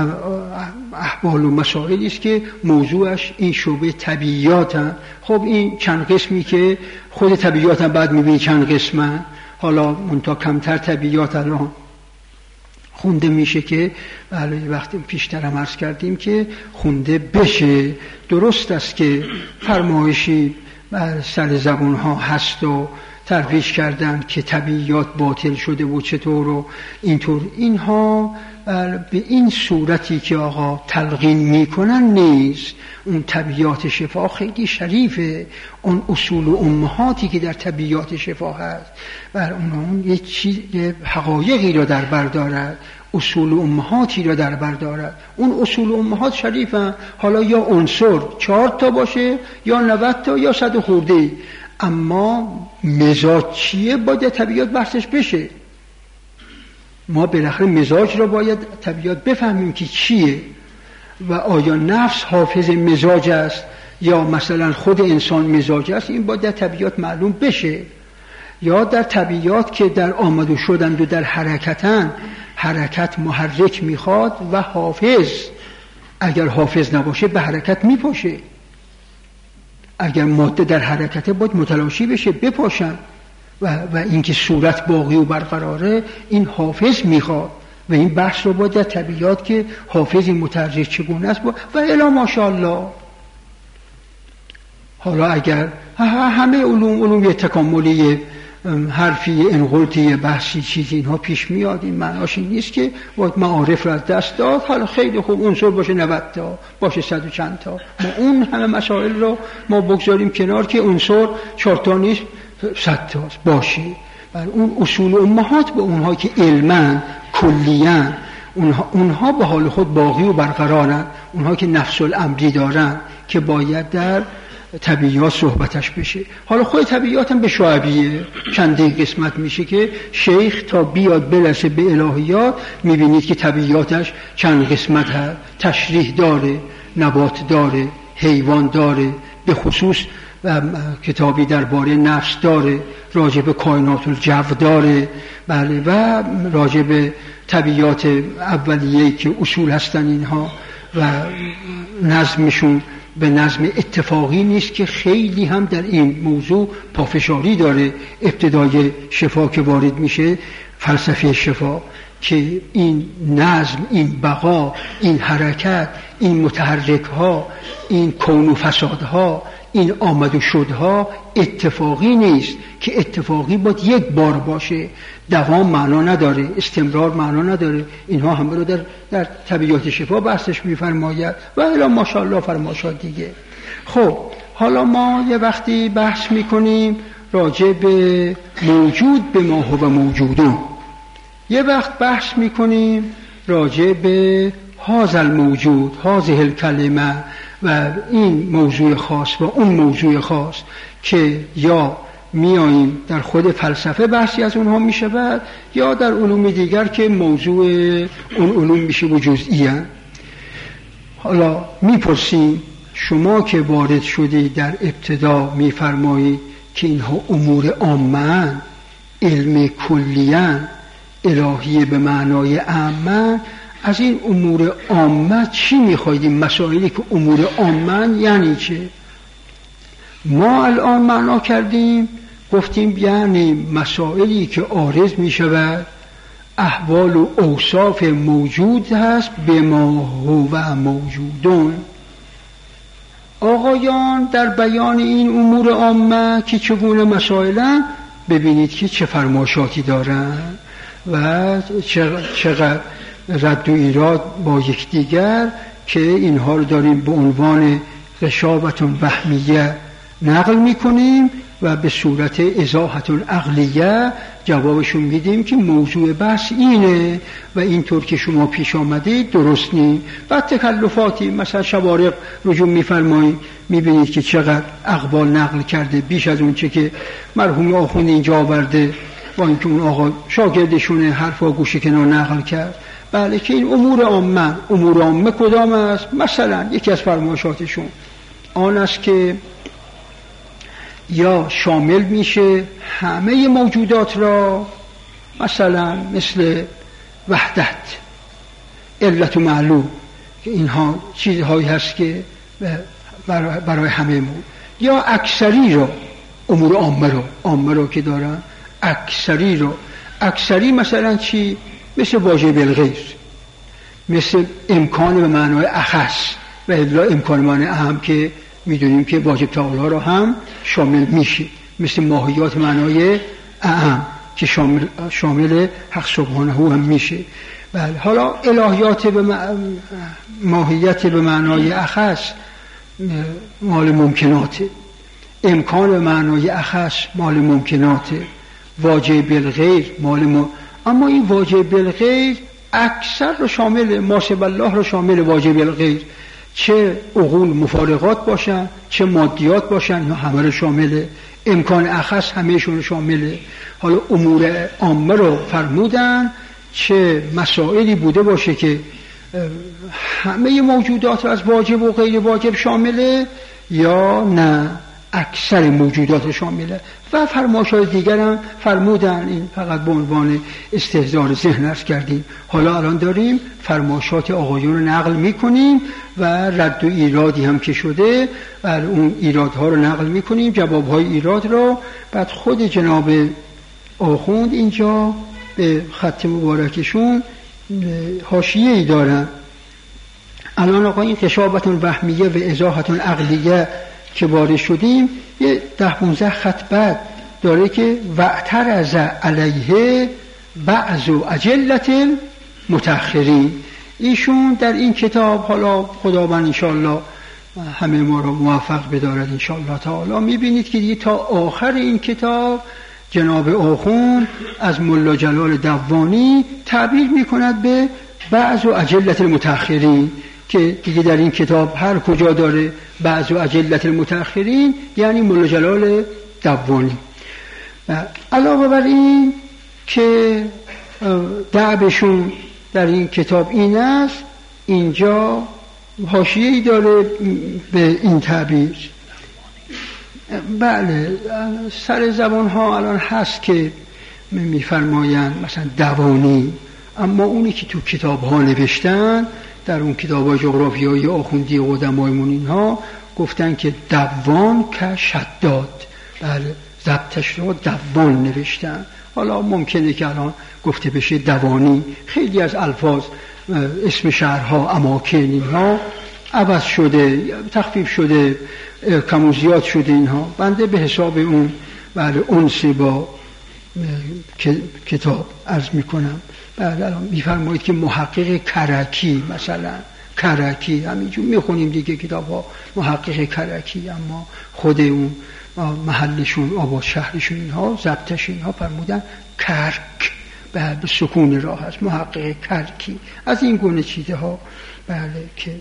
احوال و مسائلی است که موضوعش این شعبه طبیعیات هم. خب این چند قسمی که خود طبیعیات هم بعد میبینی چند قسمه، حالا منتها کمتر طبیعیات الان خونده میشه که بله وقتی پیشتر هم عرض کردیم که خونده بشه. درست است که فرمایشی بر سر زبون ها هست و ترویج کردن که طبیعیات باطل شده و چطور و اینطور، اینها به این صورتی که آقا تلقین میکنن نیست. اون طبیعیات شفا خیلی شریفه، اون اصول و امهاتی که در طبیعیات شفا هست بر اون یه چیز حقایقی را در بر دارد، اصول و امهاتی را در بر دارد. اون اصول و امهات شریفن، حالا یا عنصر چهار تا باشه یا نود تا یا صد خورده، اما مزاج چیه باید طبیعیات بحثش بشه. ما بالاخره مزاج را باید طبیعیات بفهمیم که چیه و آیا نفس حافظ مزاج است یا مثلا خود انسان مزاج است، این باید در طبیعیات معلوم بشه. یا در طبیعیات که در آمد و شدند و در حرکتن، حرکت محرک میخواد و حافظ اگر حافظ نباشه به حرکت میپاشه، اگر ماده در حرکته باید متلاشی بشه بپاشن و, و اینکه صورت باقی و برقراره این حافظ میخواد و این بحث رو باید در طبیعیات که حافظی متحرک چگونه است و الی ماشاءالله. حالا اگر همه علوم علوم تکاملی حرفی انقلتی بحثی چیزی اینها پیش میاد، این معناش این نیست که باید معارف را از دست داد. حالا خیلی خوب عنصر باشه نود تا باشه صد و چند تا، ما اون همه مسائل رو ما بگذاریم کنار که عنصر چهار تا نیست صد تاست باشه. بر اون اصول امهات به اونها که علمن کلیان اونها, اونها به حال خود باقی و برقرارن، اونها که نفس الامری دارن که باید در طبیعیات صحبتش بشه. حالا خود طبیعیات هم به شعبیه چندین قسمت میشه که شیخ تا بیاد برسه به الهیات میبینید که طبیعیاتش چند قسمت هست، تشریح داره، نبات داره، حیوان داره، به خصوص و کتابی درباره نفس داره، راجع به کائنات الجو داره، بله، و راجع به طبیعیات اولیه‌ای که اصول هستن اینها و نظمشون به نظم اتفاقی نیست که خیلی هم در این موضوع پافشاری داره. ابتدای شفا که وارد میشه فلسفه شفا که این نظم، این بقا، این حرکت، این متحرک ها، این کون و فساد ها، این آمد و شدها اتفاقی نیست که اتفاقی باید یک بار باشه، دوام معنا نداره، استمرار معنا نداره. اینها همه رو در, در طبیعیات شفا بحثش میفرماید و الا ماشاءالله فرماشاد دیگه. خب حالا ما یه وقتی بحث میکنیم راجع به موجود به ما هو موجودون، یه وقت بحث میکنیم راجع به هذا الموجود، هذه الکلمه و این موضوع خاص و اون موضوع خاص که یا میاییم در خود فلسفه بحثی از اونها میشه بعد یا در علوم دیگر که موضوع اون علوم میشه و جزئیه. حالا میپرسیم شما که وارد شدی در ابتدا میفرمایید که اینها امور عامه، علم کلیه، الهیه به معنای عامه، از این امور عامه چی میخواید؟ این مسائلی که امور عامه یعنی چه؟ ما الان معنا کردیم گفتیم یعنی مسائلی که عارض میشود، احوال و اوصاف موجود هست به ما هو موجودون. آقایان در بیان این امور عامه که چگونه مسائلن ببینید که چه فرمایشاتی دارن و چقدر رد و ایراد با یکدیگر که اینها رو داریم به عنوان غشابتون وهمیه نقل میکنیم و به صورت ازاحت العقلیه جوابشون میدیم که موضوع بحث اینه و اینطور که شما پیش آمده درست نی. بعد تکلفاتی مثلا شوارق رجوع میفرمایید، میبینید که چقدر اقوال نقل کرده بیش از اون چه که مرحوم آخوند اینجا آورده، با اینکه اون آقا شاگردشونه حرفا گوشه کنار نقل کرد. بله که این امور عامه، امور عامه کدام است؟ مثلا یکی از فرمایشاتشون آن است که یا شامل میشه همه موجودات را، مثلا مثل وحدت، علت و معلوم، که اینها چیزهایی هست که برای, برای همه مون، یا اکثری را، امور عامه را، عامه را که دارن اکثری را. اکثری مثلا چی؟ مثل واجب الغیر، مثل امکان به معنای اخص و الا امکان معنای اهم که میدونیم که واجب تعالی را هم شامل میشه، مثل ماهیات معنای اهم که شامل شامل حق سبحانه هم میشه. بله حالا الهیات به ماهیت به معنای اخص مال ممکناته، امکان به معنای اخص مال ممکناته، واجب الغیر مال م... اما این واجب الغیر اکثر رو شامل، ما سب الله رو شامل واجب الغیر، چه عقول مفارقات باشن چه مادیات باشن یا همه رو شامله، امکان اخص همهشون رو شامله. حالا امور عامه رو فرمودن چه مسائلی بوده باشه که همه موجودات رو از واجب و غیر واجب شامله یا نه اکثر موجودات شامله. و فرمایشات دیگر هم فرمودن، این فقط به عنوان استحضار ذهن عرض کردیم. حالا الان داریم فرمایشات آقایون رو نقل میکنیم و رد و ایرادی هم که شده و اون ایرادها رو نقل میکنیم، جوابهای ایراد رو. بعد خود جناب آخوند اینجا به خط مبارکشون حاشیه‌ای دارن. الان آقا این خشابتون وهمیه و ازاحتون عقلیه که وارد شدیم، یه ده پونزده خط بعد داره که واعترض علیه بعض و اجلت متأخرین. ایشون در این کتاب، حالا خداوند انشاءالله همه ما رو موفق بدارد انشاءالله تعالی، میبینید که دیگه تا آخر این کتاب جناب آخوند از ملا جلال دوانی تعبیر میکند به بعض و اجلت المتأخرین، که دیگه در این کتاب هر کجا داره بعض و اجلت المتأخرین یعنی ملا جلال دوانی. علاوه بر این که دعبشون در این کتاب این است، اینجا حاشیه‌ای داره به این تعبیر. بله سر زبان ها الان هست که میفرمایند مثلا دوانی، اما اونی که تو کتاب ها نوشتن در اون کتاب های جغرافیایی آخوندی قدمایمون اینها گفتن که دوان که شداد، بله ضبطش رو دوان نوشتن. حالا ممکنه که الان گفته بشه دوانی، خیلی از الفاظ اسم شهرها اماکن اینها عوض شده، تخفیف شده، کم و زیاد شده اینها. بنده به حساب اون بله انس با کتاب عرض میکنم. بعد الان میفرمایید که محقق کرکی، مثلا کرکی همینجور میخونیم دیگه کتاب ها محقق کرکی، اما خود اون محلشون آباد شهرشون اینها ضبطش اینها فرمودن کرک، به سکون راه هست محقق کرکی. از این گونه چیزها بله که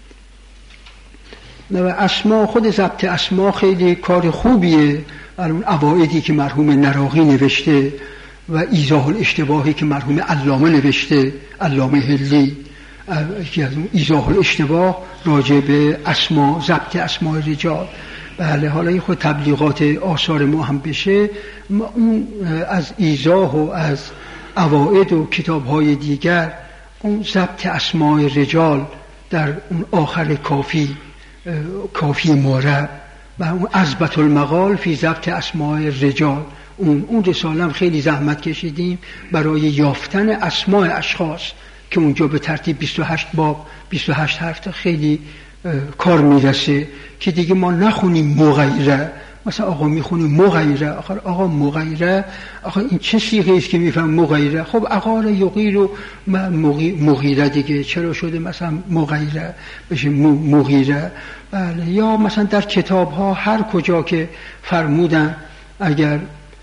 و اسما، خود ضبط اسما خیلی کار خوبیه. اون اوائدی که مرحوم نراقی نوشته و ایضاح الاشتباهی که مرحوم علامه نوشته، علامه هلی، که از اون ایضاح الاشتباه راجع به اسما، ضبط اسماء رجال. بله حالا این خود تبلیغات آثار ما هم بشه، ما اون از ایضاح و از اوائد و کتاب‌های دیگر اون ضبط اسماء رجال در اون آخر کافی، کافی مورب و اون عزبة المقال فی ضبط اسماء رجال، اون اون رسالم خیلی زحمت کشیدیم برای یافتن اسماء اشخاص که اونجا به ترتیب بیست و هشت باب بیست و هشت حرف خیلی کار میرسه که دیگه ما نخونیم مغیره، مثلا آقا میخونه مغیره، آخر آقا مغیره، آقا این چه صیغه است که میفهم مغیره؟ خب اقار یغیر و مغیره دیگه، چرا شده مثلا مغیره بشه مغیره؟ بله. یا مثلا در کتاب ها هر کجا که فرمودن اگر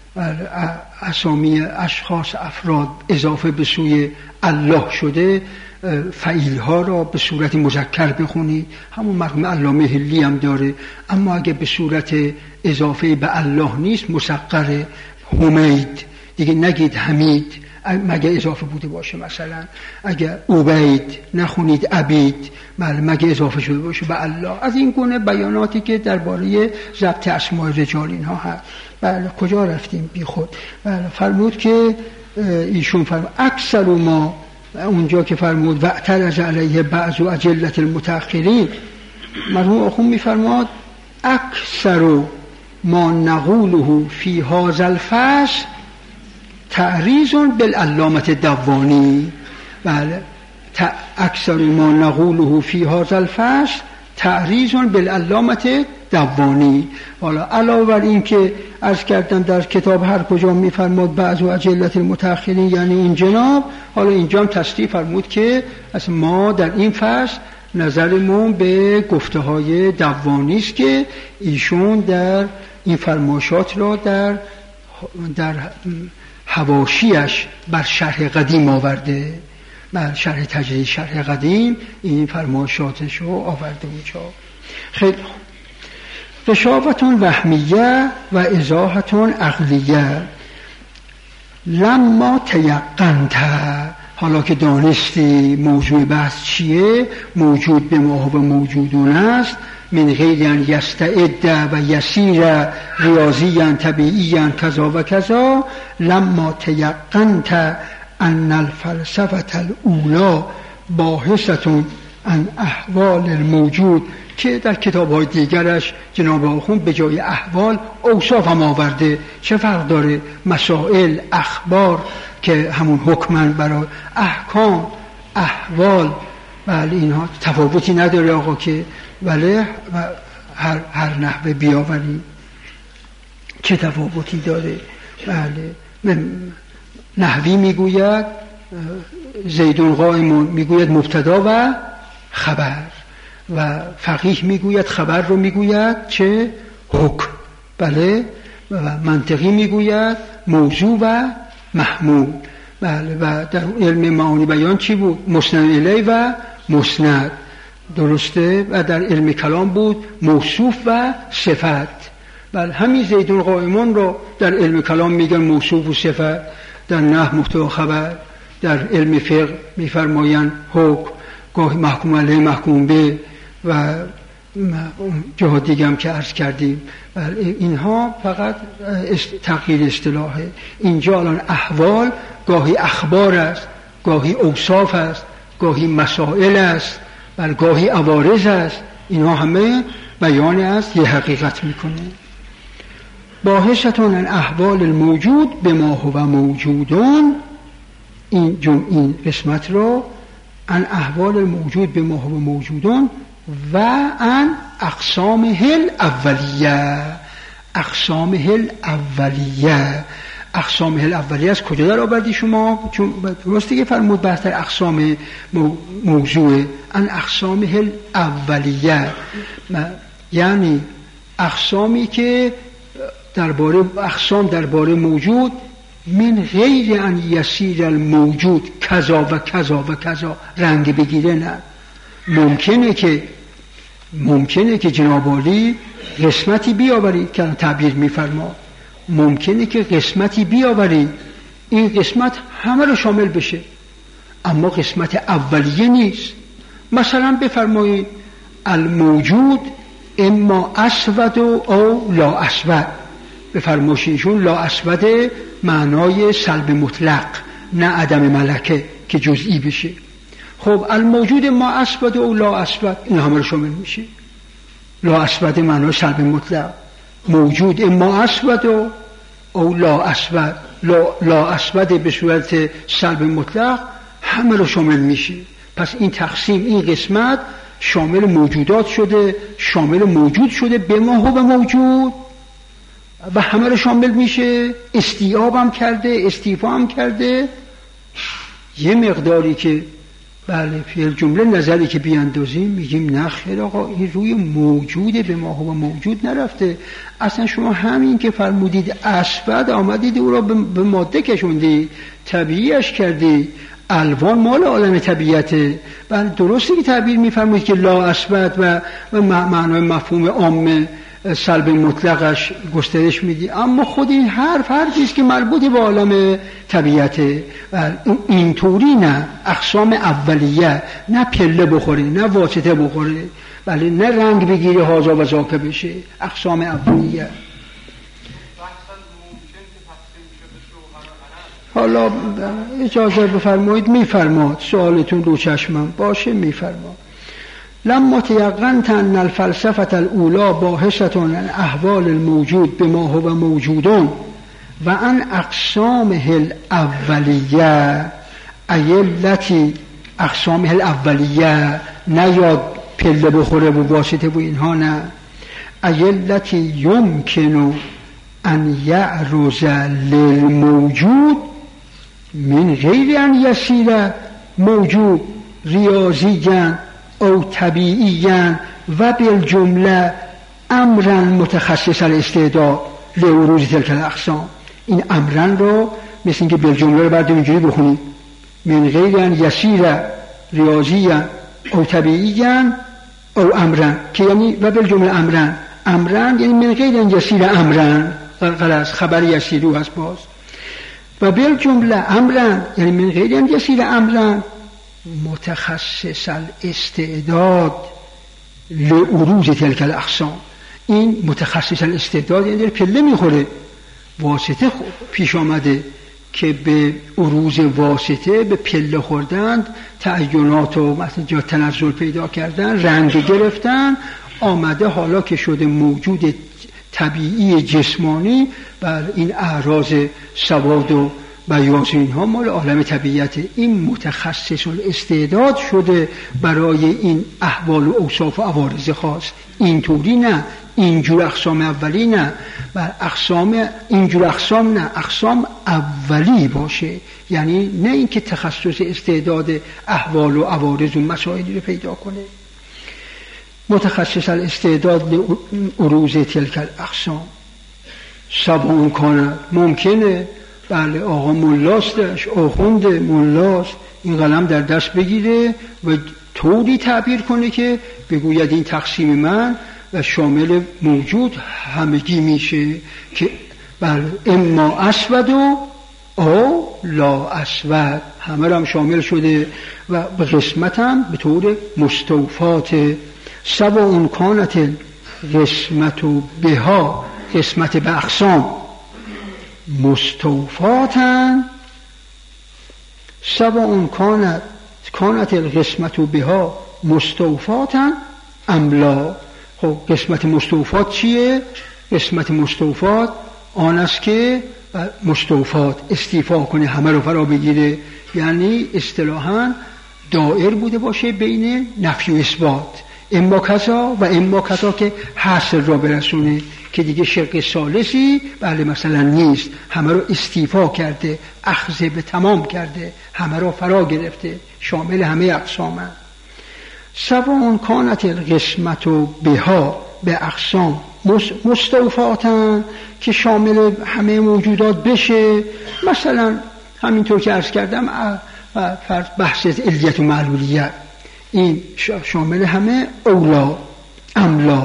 اسامی اشخاص افراد اضافه به سوی الله شده، فعیل ها را به صورت مذکر بخونید، همون مرحوم علامه حلی هم داره. اما اگه به صورت اضافه به الله نیست، مصغر حمید دیگه نگید حمید، مگه اضافه بوده باشه. مثلا اگه عبید نخونید عبید، مگه اضافه شده باشه به الله. از این گونه بیاناتی که درباره ضبط اسماء رجال اینها هست. بله. کجا رفتیم بی خود؟ بله. فرمود که ایشون فرمود اکثر ما، اونجا که فرمود واعترض علیه بعض اجلة المتأخرین، مرحوم آخوند میفرماد اکثر ما نقوله فی هذا الفصل تعریض بالعلامة الدوانی. بله. اکثر ما نقوله فی هذا الفصل تعریض بالعلامة الدوانی. حالا علاوه بر این که عرض کردم در کتاب هر کجا میفرماد بعض اجلة المتأخرین یعنی این جناب، حالا اینجا هم تصریح فرمود که از ما در این فصل نظرمون به گفته های دوانی است که ایشون در این فرمایشات را در در حواشیش بر شرح قدیم آورده، بر شرح تجرید شرح قدیم این فرمایشاتش رو آورده اونجا. خیلی رشاوتون وهمیه و ازاحتون عقلیه لما تیقنت، حالا که دانستی موضوع بحث چیه، موجود به ما و موجودون است، من غیر ان یستعد و یسیر ریاضیا طبیعیا کذا و کذا، لما تیقنت ان الفلسفه الاولی باحثه عن احوال الموجود، که در کتاب‌های دیگرش جناب آخوند به جای احوال اوصاف هم آورده. چه فرق داره؟ مسائل، اخبار که همون حکمن برای احکام، احوال، بله اینها تفاوتی نداره آقا که بله هر, هر نحوه بیاوریم چه تفاوتی داره. بله نحوی میگوید زیدون قائمون، میگوید مبتدا و خبر، و فقیه میگوید خبر رو میگوید چه حکم. بله. و منطقی میگوید موضوع و محمول. بله. و در علم معانی بیان چی بود؟ مسند الیه و مسند. درسته. و در علم کلام بود موصوف و صفت. بله. همین زیدون قائمون رو در علم کلام میگن موصوف و صفت، در نحو مبتدا خبر، در علم فقه میفرمایند حکم، گاهی محکوم علیه محکوم به و جهات دیگه هم که عرض کردیم. اینها فقط تغییر اصطلاحه. اینجا الان احوال گاهی اخبار است، گاهی اوصاف است، گاهی مسائل است، بل گاهی عوارض است. اینها همه بیان است یه حقیقت میکنه. باحثتون عن احوال الموجود به ما هو موجودون، این جمع این قسمت رو عن احوال الموجود به ما هو موجودون و عن اقسام هل اولیه. اقسام هل اولیه، اقسام هل اولیه از کجا در آوردی شما؟ چون درسته که فرمود بحث در اقسام موضوع عن اقسام هل اولیه، یعنی اقسامی که درباره اقسام درباره موجود من غیر ان یسیر الموجود کذا و کذا و کذا رنگ بگیره. نه، ممکنه که ممکنه که جناب عالی قسمتی بیاورید که تعبیر میفرما، ممکنه که قسمتی بیاورید این قسمت همه رو شامل بشه، اما قسمت اولیه نیست. مثلا بفرمایید الموجود اما اسود او لا اسود، بفرمایشون لا اسود معنای سلب مطلق، نه عدم ملکه که جزئی بشه. خب الموجود ما اسود او لا اسود این همه رو شامل میشه. لا اسود معنای سلب مطلق، موجود اما اسود او, او لا اسود، لا, لا اسود به صورت سلب مطلق همه رو شامل میشه. پس این تقسیم، این قسمت شامل موجودات شده، شامل موجود شده به ما هو موجود و همه رو شامل میشه، استیعاب هم کرده، استیفا هم کرده. یه مقداری که بله فی جمله نظری که بیاندازیم میگیم نه خیر آقا این روی موجوده، به ما هو موجود نرفته. اصلا شما همین که فرمودید اسود آمدید او را به ماده کشوندید، طبیعیش کردید، الوان مال عالم طبیعته. بله درسته که تعبیر میفرمایید که لا اسود و و معنای مفهوم عام سلب مطلقش گسترش میدی، اما خود این حرف حرفی است که مربوط به عالم طبیعته. اینطوری نه اقسام اولیه، نه پله بخوره نه واسطه بخوره، بله نه رنگ بگیره هازا و ذاک بشه، اقسام اولیه. حالا اجازه بفرمایید میفرماد، سوالتون رو چشمم باشه میفرماد. لما تيقنت أن الفلسفة الأولى باحثة عن أحوال الموجود بما هو موجود وعن أقسامه الأولية أي التي أقسامه الأولية نیاد پله بخوره و واسطه و اینها نه، أي التي يمكن أن يعرض للموجود من غير أن يصير موجود رياضيا او طبیعیاً و بالجمله امرا متخصص الاستعداد لعروض تلك الاقسام. این امرا رو مثل اینکه بالجمله رو بعد اینجوری بخونید، من غیر ان یسیر ریاضیاً او طبیعیاً او امرا، که یعنی و بالجمله امرا، امرا یعنی من غیر ان یسیر امرا، غلط خبر یسیرو هست باز، و بالجمله امرا یعنی من غیر ان یسیر امرا متخصص الاستعداد لعروض تلك الاقسام. این متخصص الاستعداد یعنی پله میخوره، واسطه پیش آمده که به عروض واسطه به پله خوردن، تعینات و مثلا جا تنزل پیدا کردن، رنگ گرفتن، آمده حالا که شده موجود طبیعی جسمانی، بر این اعراض سواد و بیاض اینها مال عالم طبیعت. این متخصص الاستعداد شده برای این احوال و اوصاف و عوارض خاص. اینطوری نه، اینجور اقسام اولی نه، بر اقسام اینجور اقسام نه، اقسام اولی باشه، یعنی نه اینکه تخصص استعداد احوال و عوارض و مسائلی رو پیدا کنه. متخصص الاستعداد لعروض تلك الاقسام سبعون کانه. ممکنه بله آقا ملاستش، آخوند ملاست، این قلم در دست بگیره و طوری تعبیر کنه که بگوید این تقسیم من و شامل موجود همگی میشه که بله اما اسود و او لا اسود، همه را هم شامل شده و به قسمت هم به طور مستوفات. سواء کانت قسمت و بها، قسمت به اقسام مستوفاتن، سواء کانت کانت القسمت بها مستوفاتن املا. خب قسمت مستوفات چیه؟ قسمت مستوفات آن است که مستوفات استیفا کنه، همه رو فرا بگیره، یعنی اصطلاحاً دائر بوده باشه بین نفی و اثبات، اما کذا و اما کذا که حاصل را برسونه، که دیگه شرک ثالثی بله مثلا نیست، همه رو استیفا کرده، اخذ به تمام کرده، همه رو فرا گرفته، شامل همه اقسامه. سواء کانت القسمت بها به اقسام مستوفاتن، که شامل همه موجودات بشه. مثلا همینطور که عرض کردم بحث علیت و معلولیت، این شامل همه اولا املا.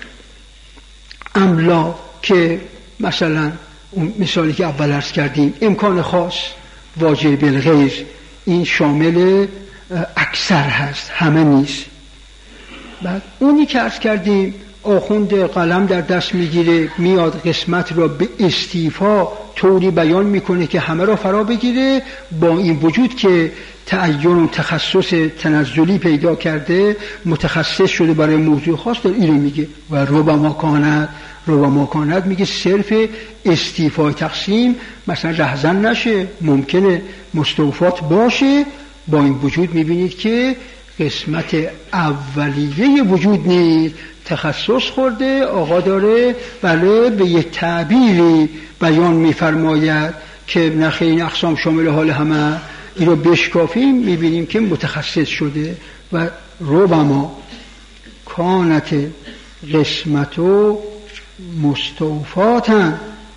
املا که مثلا اون مثالی که اول عرض کردیم امکان خاص واجب بالغیر، این شامل اکثر هست، همه نیست. بعد اونی که عرض کردیم آخوند قلم در دست میگیره، میاد قسمت را به استیفا طوری بیان میکنه که همه را فرا بگیره، با این وجود که تعین و تخصص تنزلی پیدا کرده، متخصص شده برای موضوع خاص، در اینو میگه. و ربما کانت، ربما کانت میگه صرف استیفای تقسیم مثلا رهزن نشه، ممکنه مستوفات باشه، با این وجود میبینید که قسمت اولیه وجود نیست، تخصص خورده، آقا داره بله به یه تعبیری بیان میفرماید که نخیر این اقسام شامل حال همه، این رو بشکافیم میبینیم که متخصص شده. و ربما کانت قسمت و مستوفاتن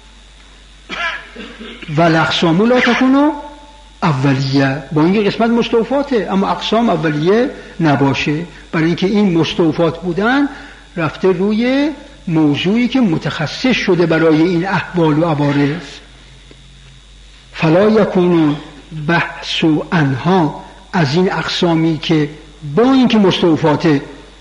و الاقسام لا تکونو اولیه، با اینکه قسمت مستوفاته اما اقسام اولیه نباشه، برای اینکه این مستوفات بودن رفته روی موضوعی که متخصص شده برای این احوال و عوارض. فلا یکون بحث و انها از این اقسامی که با اینکه مستوفاته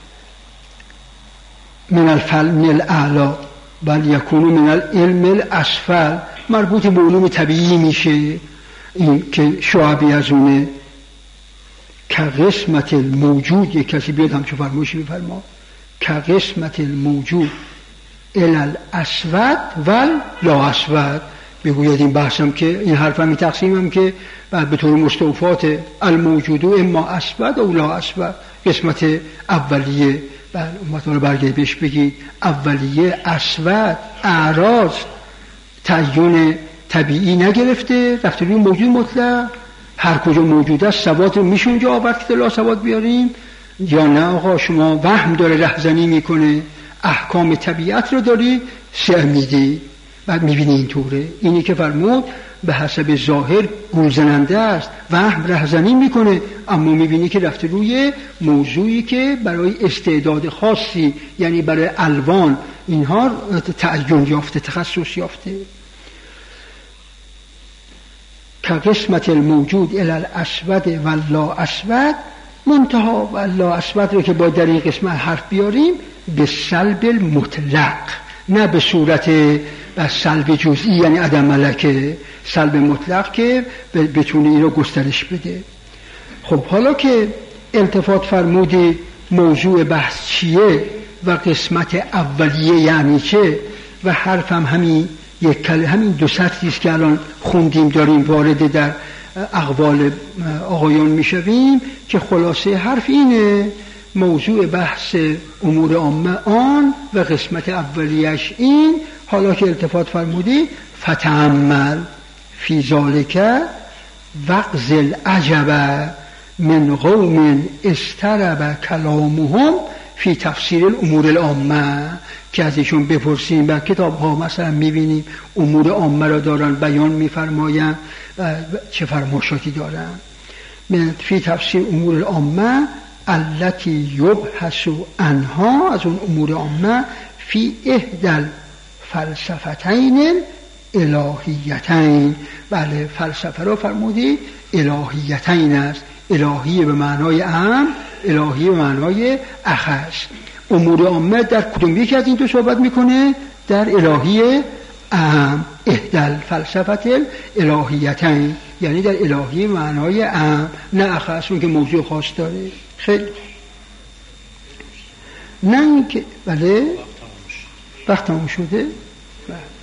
من الفلم الاعلا بل یکون من العلم الاسفل، مربوط به علوم طبیعی میشه، این که شعبی از اونه. که قسمت الموجود، یک کسی بیاد همچون فرمایشی بفرما، که قسمت الموجود الال اسود ول لا اسود، بگوید این بحثم که این حرفم این تقسیمم که بعد به طور مستوفات الموجود اما اسود او لا اسود، قسمت اولیه بعد امتون برگه بهش بگید اولیه اسود اعراض تعیین طبیعی نگرفته، رفته روی موجود مطلق، هر کجا موجود است سواد رو میشه اونجا آورد که لا سواد بیاریم، یا نه آقا شما وهم داره رهزنی میکنه، احکام طبیعت رو داری سه میدی، بعد میبینی اینطوره. اینی که فرمود به حسب ظاهر گولزننده است، وهم رهزنی میکنه، اما میبینی که رفته روی موضوعی که برای استعداد خاصی، یعنی برای الوان اینها تعین یافته، تخصص یافته. که قسمت الموجود الال اسود و لا اسود، منتها و لا اسود رو که با در این قسمت حرف بیاریم به سلب المطلق، نه به صورت سلب جزئی یعنی عدم ملکه، سلب مطلق که بتونه این رو گسترش بده. خب حالا که التفات فرمودی موضوع بحث چیه و قسمت اولیه یعنی چه و حرفم همین یک کلمه، همین دو سطری است که الان خوندیم داریم وارد در اقوال آقایان میشویم، که خلاصه حرف اینه موضوع بحث امور عامه آن و قسمت اولیش این. حالا که التفات فرمودی فتأمل فی ذالک وقذ العجب من قوم استرب کلامهم فی تفسیر الامور العامه، که ازشون بپرسیم. و کتاب ها مثلا میبینیم امور عامه را دارن بیان میفرماین چه فرمایشاتی دارن. من فی تفسیر امور العامه التي یبحث عنها، از اون امور عامه، فی احدى الفلسفتین الهیتین. بله فلسفه را فرمودی الهیتین است، الهی به معنای عام، الهی به معنای اخص. امور عامه در کدوم یکی از این دو صحبت میکنه؟ در الهی عام، احدى الفلسفه الهیتین، یعنی در الهی معنای عام نه اخص، اون که موضوع خاص داره. خیلی نه اینکه بله وقت تموم شده. بله